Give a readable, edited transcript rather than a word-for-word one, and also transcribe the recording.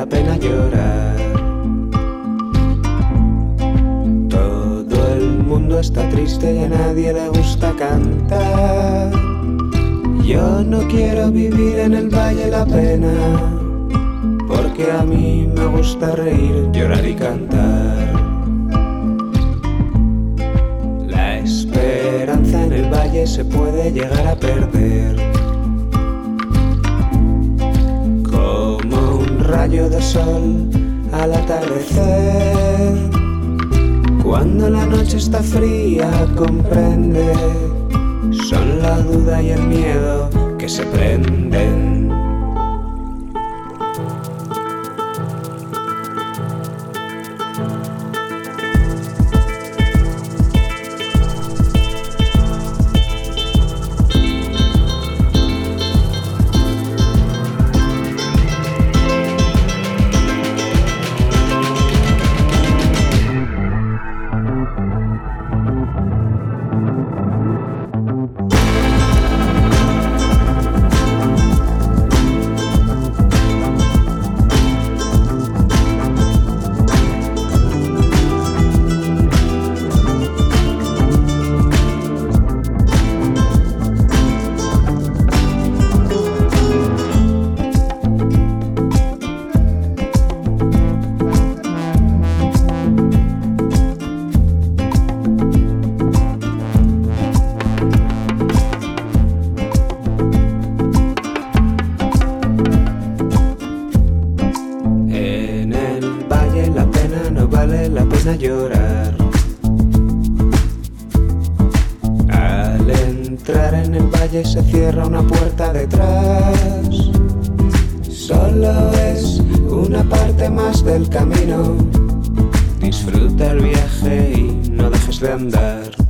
la pena llorar. Todo el mundo está triste y a nadie le gusta cantar. Yo no quiero vivir en el Valle la Pena, porque a mí me gusta reír, llorar y cantar. La esperanza en el valle se puede llegar a perder, como un rayo de sol al atardecer. Cuando la noche está fría, comprende, son la duda y el miedo que se prenden. Vale la pena llorar. Al entrar en el valle se cierra una puerta detrás. Solo es una parte más del camino. Disfruta el viaje y no dejes de andar.